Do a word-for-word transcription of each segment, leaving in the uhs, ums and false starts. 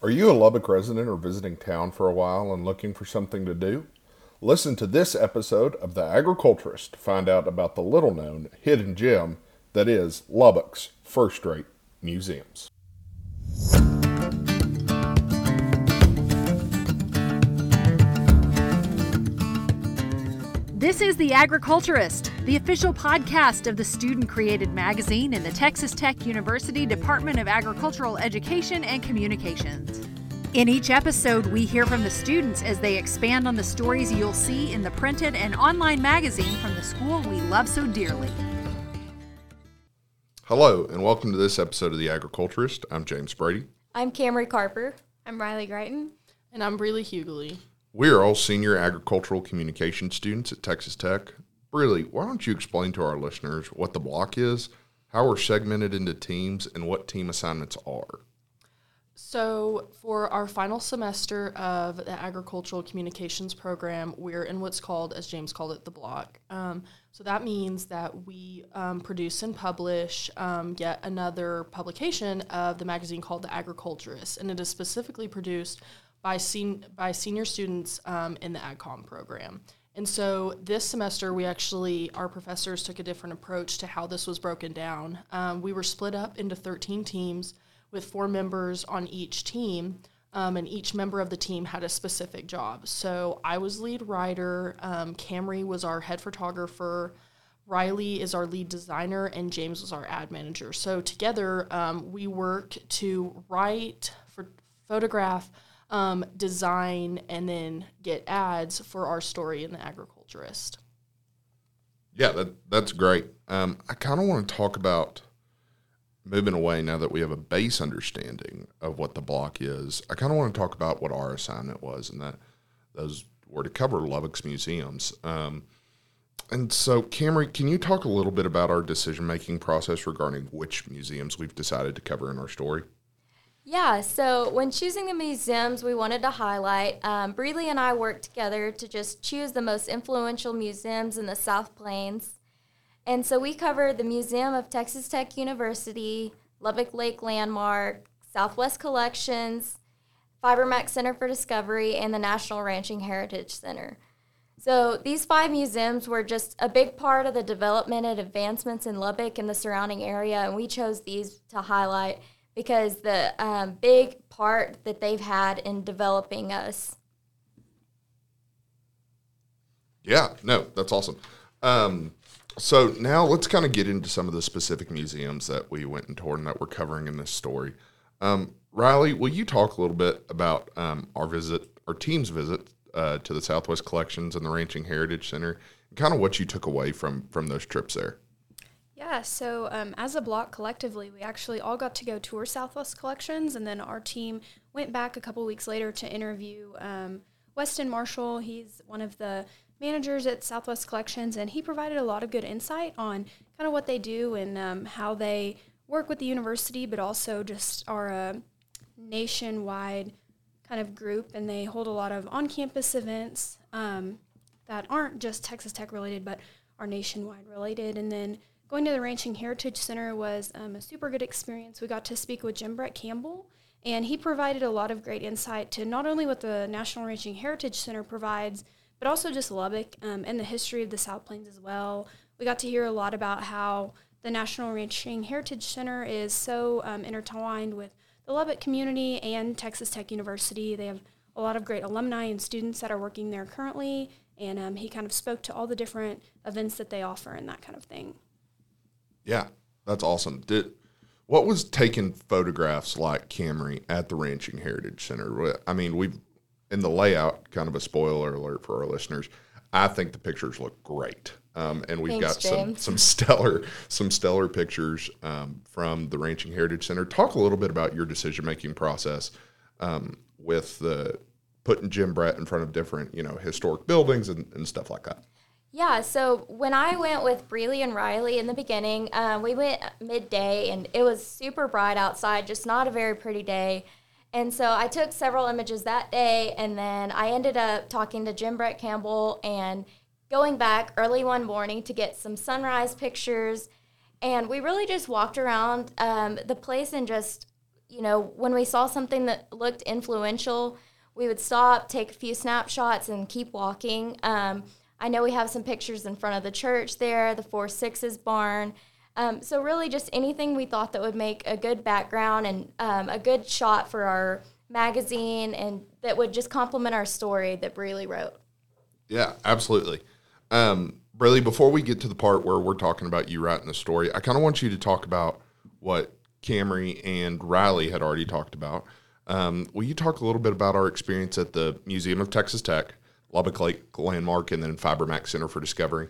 Are you a Lubbock resident or visiting town for a while and looking for something to do? Listen to this episode of The Agriculturist to find out about the little known hidden gem that is Lubbock's first-rate museums. This is The Agriculturist, the official podcast of the student-created magazine in the Texas Tech University Department of Agricultural Education and Communications. In each episode, we hear from the students as they expand on the stories you'll see in the printed and online magazine from the school we love so dearly. Hello, and welcome to this episode of The Agriculturist. I'm James Brady. I'm Camry Carper. I'm Riley Greighton. And I'm Breely Hughley. We are all senior agricultural communication students at Texas Tech. Breely, why don't you explain to our listeners what the block is, how we're segmented into teams, and what team assignments are? So for our final semester of the agricultural communications program, we're in what's called, as James called it, the block. Um, so that means that we um, produce and publish um, yet another publication of the magazine called The Agriculturist, and it is specifically produced by sen- by senior students um, in the AgCom program. And so this semester, we actually, our professors took a different approach to how this was broken down. Um, we were split up into thirteen teams with four members on each team, um, and each member of the team had a specific job. So I was lead writer, um, Camry was our head photographer, Riley is our lead designer, and James was our ad manager. So together, um, we worked to write, for photograph, Um, design, and then get ads for our story in The Agriculturist. Yeah, that that's great. Um, I kind of want to talk about moving away now that we have a base understanding of what the block is. I kind of want to talk about what our assignment was, and that those were to cover Lubbock's museums. Um, and so, Camry, can you talk a little bit about our decision-making process regarding which museums we've decided to cover in our story? Yeah, so when choosing the museums we wanted to highlight, um, Breely and I worked together to just choose the most influential museums in the South Plains. And so we covered the Museum of Texas Tech University, Lubbock Lake Landmark, Southwest Collections, FiberMax Center for Discovery, and the National Ranching Heritage Center. So these five museums were just a big part of the development and advancements in Lubbock and the surrounding area, and we chose these to highlight because the um, big part that they've had in developing us. Yeah, no, that's awesome. Um, so now let's kind of get into some of the specific museums that we went and toured and that we're covering in this story. Um, Riley, will you talk a little bit about um, our visit, our team's visit uh, to the Southwest Collections and the Ranching Heritage Center, and kind of what you took away from from those trips there? Yeah, so um, as a block collectively, we actually all got to go tour Southwest Collections, and then our team went back a couple weeks later to interview um, Weston Marshall. He's one of the managers at Southwest Collections, and he provided a lot of good insight on kind of what they do and um, how they work with the university, but also just are a nationwide kind of group, and they hold a lot of on-campus events um, that aren't just Texas Tech related, but are nationwide related. And then going to the Ranching Heritage Center was um, a super good experience. We got to speak with Jim Brett Campbell, and he provided a lot of great insight to not only what the National Ranching Heritage Center provides, but also just Lubbock um, and the history of the South Plains as well. We got to hear a lot about how the National Ranching Heritage Center is so um, intertwined with the Lubbock community and Texas Tech University. They have a lot of great alumni and students that are working there currently, and um, he kind of spoke to all the different events that they offer and that kind of thing. Yeah, that's awesome. Did what was taking photographs like, Camry, at the Ranching Heritage Center? I mean, we've in the layout, kind of a spoiler alert for our listeners, I think the pictures look great. Um, and we've Thanks, got some, James. some stellar some stellar pictures um, from the Ranching Heritage Center. Talk a little bit about your decision-making process um, with the putting Jim Brett in front of different, you know, historic buildings and, and stuff like that. Yeah, so when I went with Breely and Riley in the beginning, uh, we went midday, and it was super bright outside, just not a very pretty day. And so I took several images that day, and then I ended up talking to Jim Brett Campbell and going back early one morning to get some sunrise pictures. And we really just walked around um, the place and just you know, when we saw something that looked influential, we would stop, take a few snapshots, and keep walking. Um, I know we have some pictures in front of the church there, the Four Sixes barn. Um, so really just anything we thought that would make a good background and um, a good shot for our magazine and that would just complement our story that Breely wrote. Yeah, absolutely. Um, Breely, before we get to the part where we're talking about you writing the story, I kind of want you to talk about what Camry and Riley had already talked about. Um, will you talk a little bit about our experience at the Museum of Texas Tech, Lubbock Lake Landmark, and then FiberMax Center for Discovery?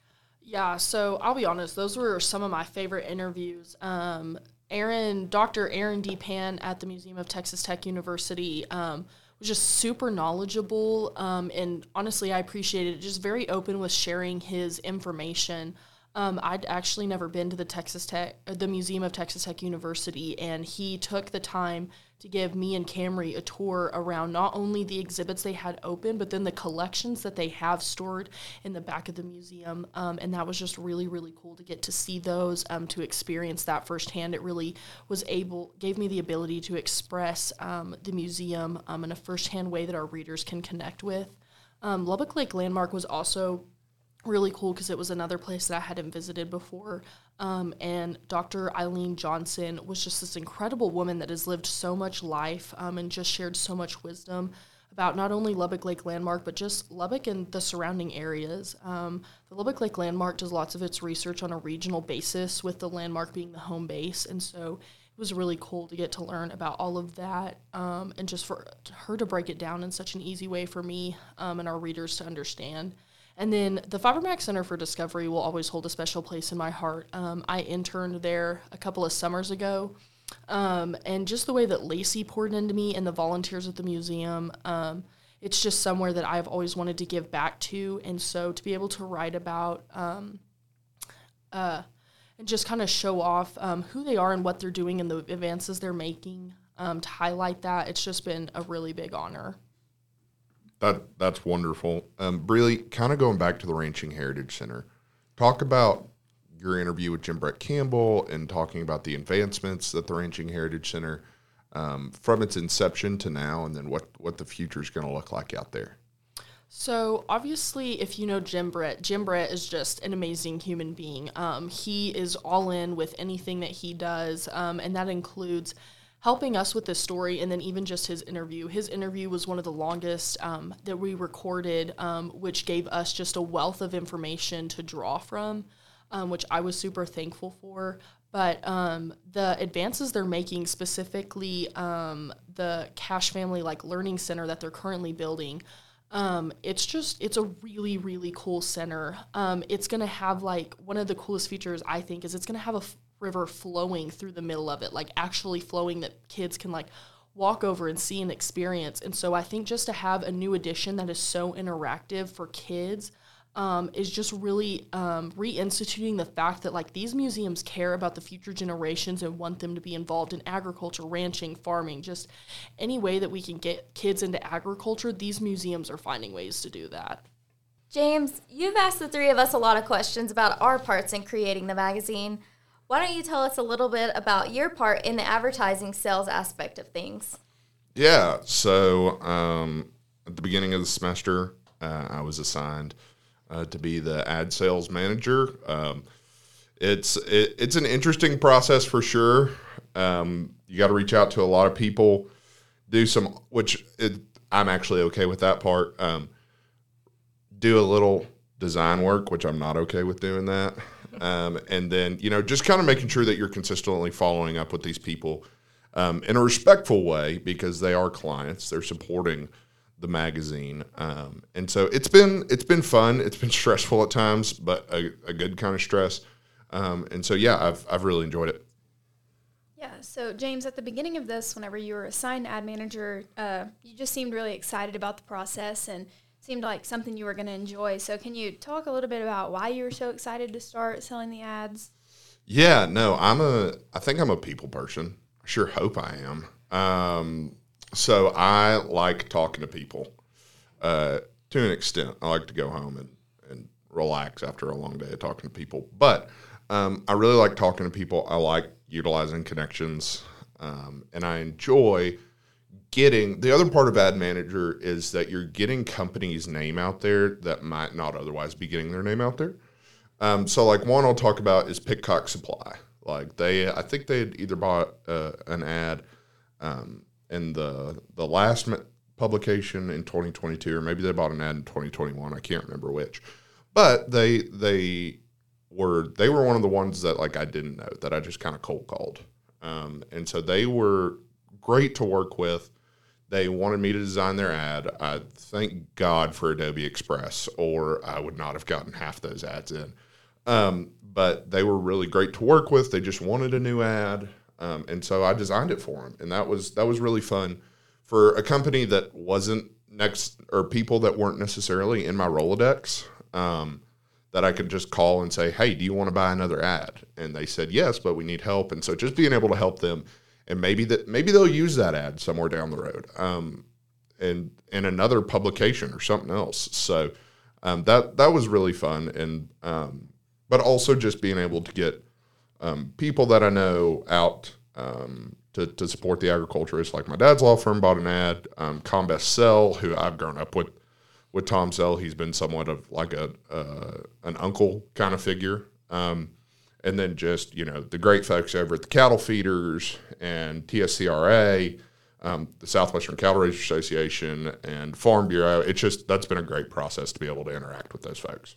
Yeah, so I'll be honest, those were some of my favorite interviews. Um, Aaron, Doctor Aaron D. Pan at the Museum of Texas Tech University um, was just super knowledgeable, um, and honestly, I appreciated it. Just very open with sharing his information. Um, I'd actually never been to the Texas Tech, the Museum of Texas Tech University, and he took the time to give me and Camry a tour around not only the exhibits they had open, but then the collections that they have stored in the back of the museum. Um, and that was just really, really cool to get to see those, um, to experience that firsthand. It really was able, gave me the ability to express um, the museum um, in a firsthand way that our readers can connect with. Um, Lubbock Lake Landmark was also really cool because it was another place that I hadn't visited before. Um, and Doctor Eileen Johnson was just this incredible woman that has lived so much life um, and just shared so much wisdom about not only Lubbock Lake Landmark, but just Lubbock and the surrounding areas. Um, the Lubbock Lake Landmark does lots of its research on a regional basis, with the landmark being the home base. And so it was really cool to get to learn about all of that um, and just for her to break it down in such an easy way for me um, and our readers to understand. And then the FiberMax Center for Discovery will always hold a special place in my heart. Um, I interned there a couple of summers ago, um, and just the way that Lacey poured into me and the volunteers at the museum, um, it's just somewhere that I've always wanted to give back to. And so to be able to write about um, uh, and just kind of show off um, who they are and what they're doing and the advances they're making, um, to highlight that, it's just been a really big honor. That That's wonderful. Um, Breely, kind of going back to the Ranching Heritage Center, talk about your interview with Jim Brett Campbell and talking about the advancements that the Ranching Heritage Center, um, from its inception to now, and then what, what the future is going to look like out there. So obviously, if you know Jim Brett, Jim Brett is just an amazing human being. Um, he is all in with anything that he does, um, and that includes helping us with this story, and then even just his interview. His interview was one of the longest um, that we recorded, um, which gave us just a wealth of information to draw from, um, which I was super thankful for. But um, the advances they're making, specifically um, the Cash Family like Learning Center that they're currently building, um, it's just, it's a really, really cool center. Um, it's going to have like, one of the coolest features, I think, is it's going to have a f- river flowing through the middle of it, like actually flowing that kids can like walk over and see and experience. And so I think just to have a new addition that is so interactive for kids um, is just really um, reinstituting the fact that like these museums care about the future generations and want them to be involved in agriculture, ranching, farming, just any way that we can get kids into agriculture. These museums are finding ways to do that. James, you've asked the three of us a lot of questions about our parts in creating the magazine. Why don't you tell us a little bit about your part in the advertising sales aspect of things? Yeah, so um, at the beginning of the semester, uh, I was assigned uh, to be the ad sales manager. Um, it's it, it's an interesting process for sure. Um, you got to reach out to a lot of people, do some, which it, I'm actually okay with that part. Um, do a little design work, which I'm not okay with doing that. Um, and then, you know, just kind of making sure that you're consistently following up with these people um, in a respectful way, because they are clients. They're supporting the magazine. Um, and so it's been it's been fun. It's been stressful at times, but a, a good kind of stress. Um, and so, yeah, I've I've really enjoyed it. Yeah, so James, at the beginning of this, whenever you were assigned ad manager, uh, you just seemed really excited about the process and seemed like something you were going to enjoy. So can you talk a little bit about why you were so excited to start selling the ads? Yeah, no, I'm a, I think I'm a people person. I sure hope I am. Um, so I like talking to people uh, to an extent. I like to go home and, and relax after a long day of talking to people. But um, I really like talking to people. I like utilizing connections. Um, and I enjoy getting, the other part of ad manager is that you're getting companies' name out there that might not otherwise be getting their name out there. Um, so like one I'll talk about is Pickcock Supply. Like they, I think they had either bought uh, an ad um, in the the last publication in twenty twenty-two, or maybe they bought an ad in twenty twenty-one. I can't remember which, but they they were they were one of the ones that like I didn't know, that I just kind of cold called, um, and so they were great to work with. They wanted me to design their ad. I thank God for Adobe Express, or I would not have gotten half those ads in. Um, but they were really great to work with. They just wanted a new ad, um, and so I designed it for them, and that was that was really fun for a company that wasn't next, or people that weren't necessarily in my Rolodex. Um, that I could just call and say, "Hey, do you want to buy another ad?" And they said yes, but we need help, and so just being able to help them. And maybe that maybe they'll use that ad somewhere down the road, um, and in another publication or something else. So um, that that was really fun, and um, but also just being able to get um, people that I know out um, to to support the agriculturists. Like my dad's law firm bought an ad. Um, Combest Sell, who I've grown up with with Tom Sell, he's been somewhat of like a uh, an uncle kind of figure. Um, And then just, you know, the great folks over at the Cattle Feeders and T S C R A, um, the Southwestern Cattle Raisers Association, and Farm Bureau. It's just, that's been a great process to be able to interact with those folks.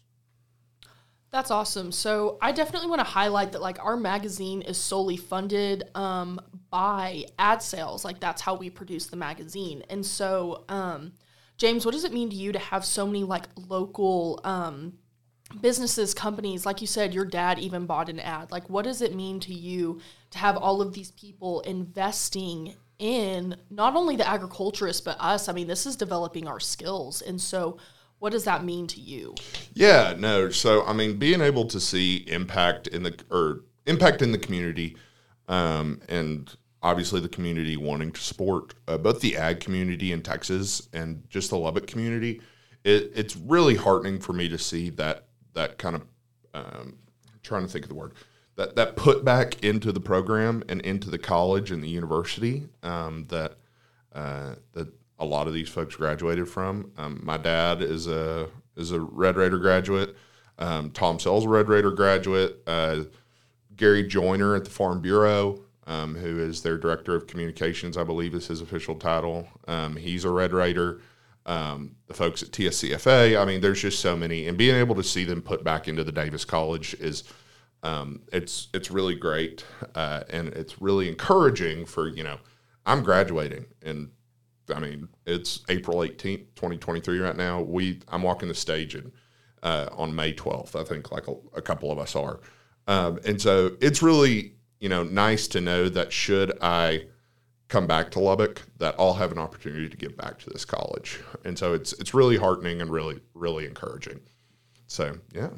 That's awesome. So I definitely want to highlight that, like, our magazine is solely funded um, by ad sales. Like, that's how we produce the magazine. And so, um, James, what does it mean to you to have so many, like, local um businesses, companies? Like you said, your dad even bought an ad. Like, what does it mean to you to have all of these people investing in not only the agriculturists, but us? I mean, this is developing our skills. And so what does that mean to you? Yeah, no. So, I mean, being able to see impact in the, or impact in the community, um, and obviously the community wanting to support uh, both the ag community in Texas and just the Lubbock community, it, it's really heartening for me to see that that kind of, um, trying to think of the word, that, that put back into the program and into the college and the university um, that uh, that a lot of these folks graduated from. Um, my dad is a is a Red Raider graduate. Um, Tom Sell's a Red Raider graduate. Uh, Gary Joyner at the Farm Bureau, um, who is their director of communications, I believe is his official title. Um, he's a Red Raider. Um, the folks at T S C F A, I mean, there's just so many, and being able to see them put back into the Davis College is, um, it's, it's really great. Uh, and it's really encouraging for, you know, I'm graduating, and I mean, it's April eighteenth, twenty twenty-three right now. We, I'm walking the stage in, uh, on May twelfth, I think, like a, a couple of us are. Um, and so it's really, you know, nice to know that should I come back to Lubbock, that I'll have an opportunity to give back to this college. And so it's it's really heartening and really, really encouraging. So, yeah.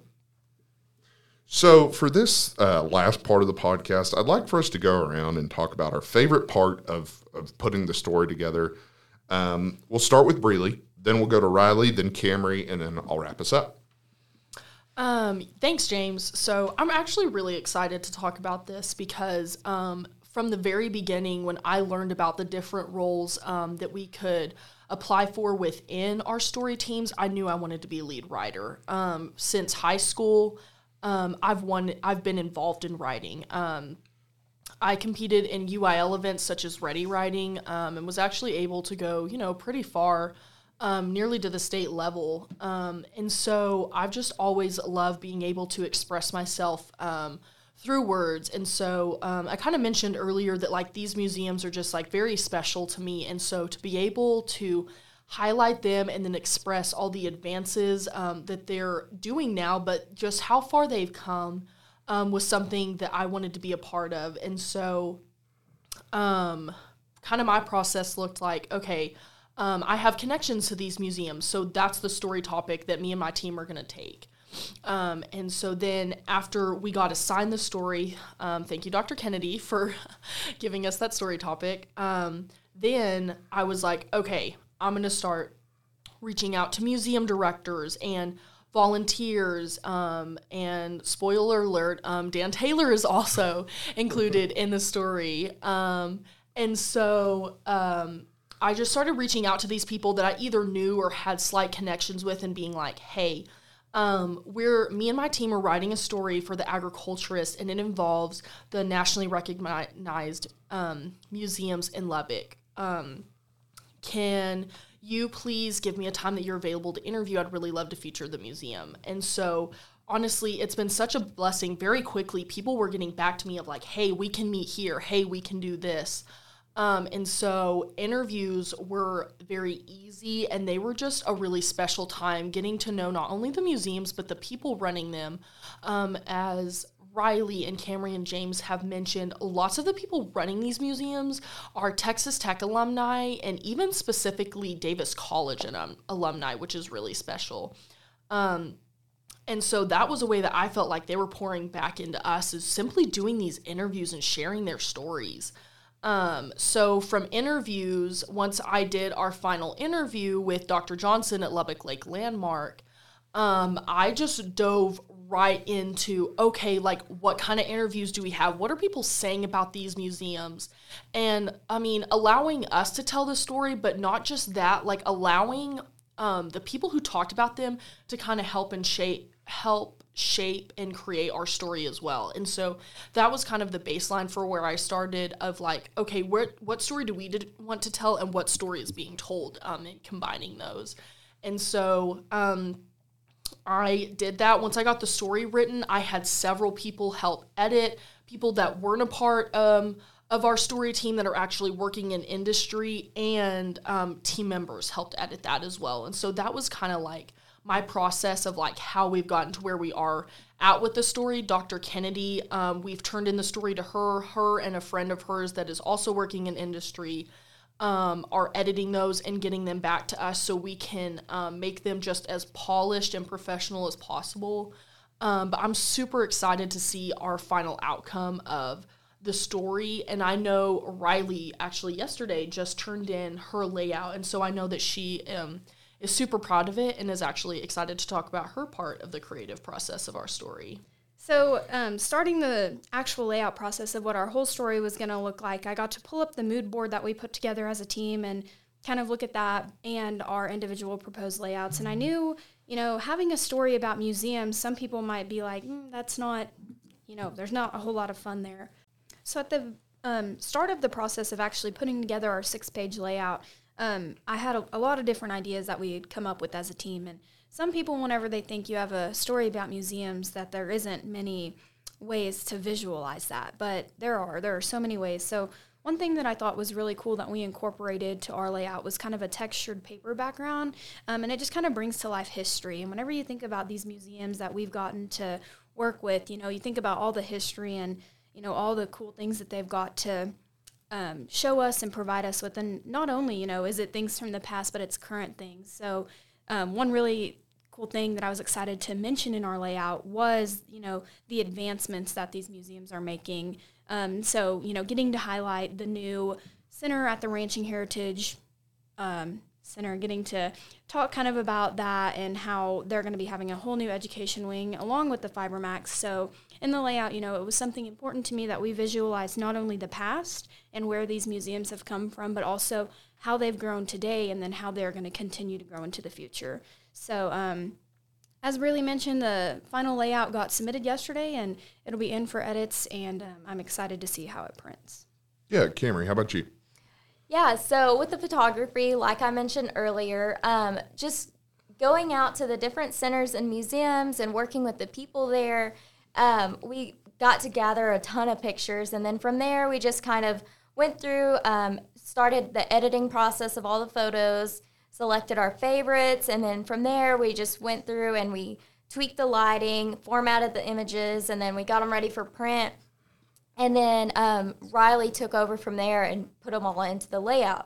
So for this uh, last part of the podcast, I'd like for us to go around and talk about our favorite part of, of putting the story together. Um, we'll start with Breely, then we'll go to Riley, then Camry, and then I'll wrap us up. Um, thanks, James. So I'm actually really excited to talk about this because um, from the very beginning, when I learned about the different roles um, that we could apply for within our story teams, I knew I wanted to be a lead writer. Um, since high school, um, I've won, I've been involved in writing. Um, I competed in U I L events such as Ready Writing, um, and was actually able to go, you know, pretty far, um, nearly to the state level. Um, and so I've just always loved being able to express myself um, through words. And so um, I kind of mentioned earlier that like these museums are just like very special to me. And so to be able to highlight them and then express all the advances um, that they're doing now, but just how far they've come um, was something that I wanted to be a part of. And so um, kind of my process looked like, okay, um, I have connections to these museums. So that's the story topic that me and my team are going to take. Um, and so then after we got assigned the story, um, thank you, Doctor Kennedy, for giving us that story topic. Um, then I was like, okay, I'm going to start reaching out to museum directors and volunteers, um, and spoiler alert, um, Dan Taylor is also included in the story. Um, and so um, I just started reaching out to these people that I either knew or had slight connections with and being like, hey, um, we're, me and my team are writing a story for the Agriculturist, and it involves the nationally recognized um, museums in Lubbock. Um, can you please give me a time that you're available to interview? I'd really love to feature the museum. And so honestly, it's been such a blessing. Very quickly, people were getting back to me of like, hey, we can meet here. Hey, we can do this. Um, and so interviews were very easy, and they were just a really special time getting to know not only the museums, but the people running them. Um, as Riley and Camry and James have mentioned, lots of the people running these museums are Texas Tech alumni, and even specifically Davis College um, alumni, which is really special. Um, and so that was a way that I felt like they were pouring back into us, is simply doing these interviews and sharing their stories. Um, so from interviews, once I did our final interview with Doctor Johnson at Lubbock Lake Landmark, um, I just dove right into, okay, like, what kind of interviews do we have? What are people saying about these museums? And, I mean, allowing us to tell the story, but not just that, like, allowing um, the people who talked about them to kind of help and shape, help shape and create our story as well. And so that was kind of the baseline for where I started of, like, okay, where, what story do we did, want to tell, and what story is being told, um, and combining those. And so, um, I did that. Once I got the story written, I had several people help edit, people that weren't a part um, of our story team that are actually working in industry, and um, team members helped edit that as well. And so that was kind of like my process of like how we've gotten to where we are at with the story. Doctor Kennedy, um, we've turned in the story to her, her and a friend of hers that is also working in industry. Um, are editing those and getting them back to us so we can um, make them just as polished and professional as possible. Um, but I'm super excited to see our final outcome of the story. And I know Riley actually yesterday just turned in her layout. And so I know that she um, is super proud of it and is actually excited to talk about her part of the creative process of our story. So um, starting the actual layout process of what our whole story was going to look like, I got to pull up the mood board that we put together as a team and kind of look at that and our individual proposed layouts. And I knew, you know, having a story about museums, some people might be like, mm, that's not, you know, there's not a whole lot of fun there. So at the um, start of the process of actually putting together our six-page layout, um, I had a, a lot of different ideas that we had come up with as a team. And some people, whenever they think you have a story about museums, that there isn't many ways to visualize that, but there are. There are so many ways. So one thing that I thought was really cool that we incorporated to our layout was kind of a textured paper background, um, and it just kind of brings to life history. And whenever you think about these museums that we've gotten to work with, you know, you think about all the history and, you know, all the cool things that they've got to um, show us and provide us with. And not only, you know, is it things from the past, but it's current things. So um, one really cool thing that I was excited to mention in our layout was, you know, the advancements that these museums are making. Um, so, you know, getting to highlight the new center at the Ranching Heritage um, Center, getting to talk kind of about that and how they're going to be having a whole new education wing along with the FiberMax. So in the layout, you know, it was something important to me that we visualize not only the past and where these museums have come from, but also how they've grown today and then how they're going to continue to grow into the future. So um, as Briley mentioned, the final layout got submitted yesterday, and it'll be in for edits, and um, I'm excited to see how it prints. Yeah, Camry, how about you? Yeah, so with the photography, like I mentioned earlier, um, just going out to the different centers and museums and working with the people there, um, we got to gather a ton of pictures, and then from there we just kind of went through, um, started the editing process of all the photos, selected our favorites, and then from there we just went through and we tweaked the lighting, formatted the images, and then we got them ready for print. And then um, Riley took over from there and put them all into the layout.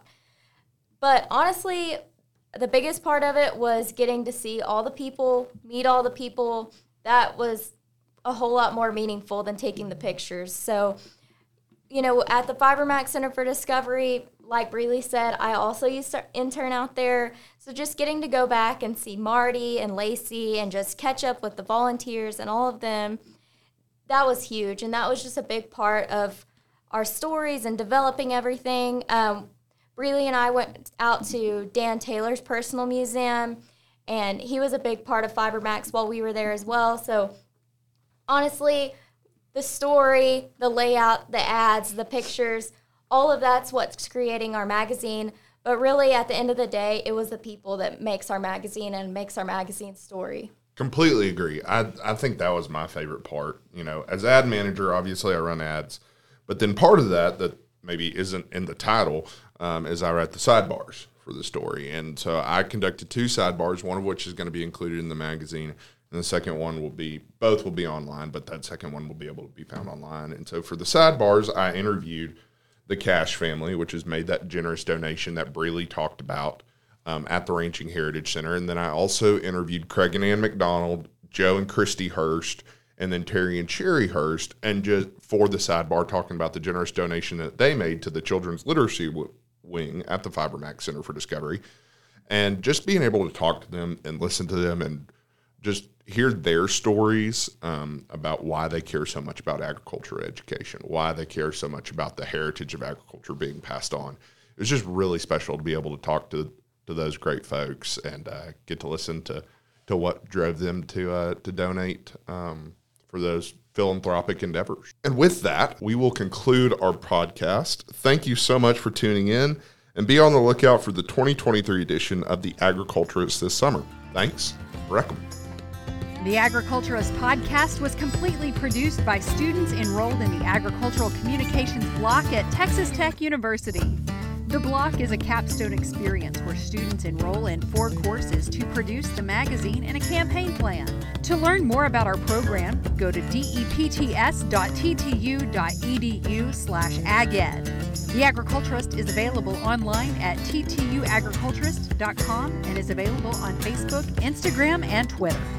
But honestly, the biggest part of it was getting to see all the people, meet all the people. That was a whole lot more meaningful than taking the pictures. So, you know, at the FiberMax Center for Discovery, like Breely said, I also used to intern out there. So just getting to go back and see Marty and Lacey and just catch up with the volunteers and all of them, that was huge. And that was just a big part of our stories and developing everything. Um, Breely and I went out to Dan Taylor's personal museum, and he was a big part of FiberMax while we were there as well. So honestly, the story, the layout, the ads, the pictures, all of that's what's creating our magazine. But really, at the end of the day, it was the people that makes our magazine and makes our magazine story. Completely agree. I I think that was my favorite part. You know, as ad manager, obviously I run ads, but then part of that that maybe isn't in the title um, is I write the sidebars for the story. And so I conducted two sidebars, one of which is going to be included in the magazine, and the second one will be, both will be online, but that second one will be able to be found online. And so for the sidebars, I interviewed the Cash family, which has made that generous donation that Breely talked about um, at the Ranching Heritage Center. And then I also interviewed Craig and Ann McDonald, Joe and Christy Hurst, and then Terry and Sherry Hurst, and just for the sidebar, talking about the generous donation that they made to the Children's Literacy w- Wing at the FiberMax Center for Discovery. And just being able to talk to them and listen to them and just hear their stories um, about why they care so much about agriculture education, why they care so much about the heritage of agriculture being passed on. It was just really special to be able to talk to to those great folks and uh, get to listen to to what drove them to uh, to donate um, for those philanthropic endeavors. And with that, we will conclude our podcast. Thank you so much for tuning in, and be on the lookout for the twenty twenty-three edition of The Agriculturist this summer. Thanks. Reckham. The Agriculturist podcast was completely produced by students enrolled in the Agricultural Communications block at Texas Tech University. The block is a capstone experience where students enroll in four courses to produce the magazine and a campaign plan. To learn more about our program, go to depts.ttu.edu slash aged. The Agriculturist is available online at t t u agriculturist dot com and is available on Facebook, Instagram, and Twitter.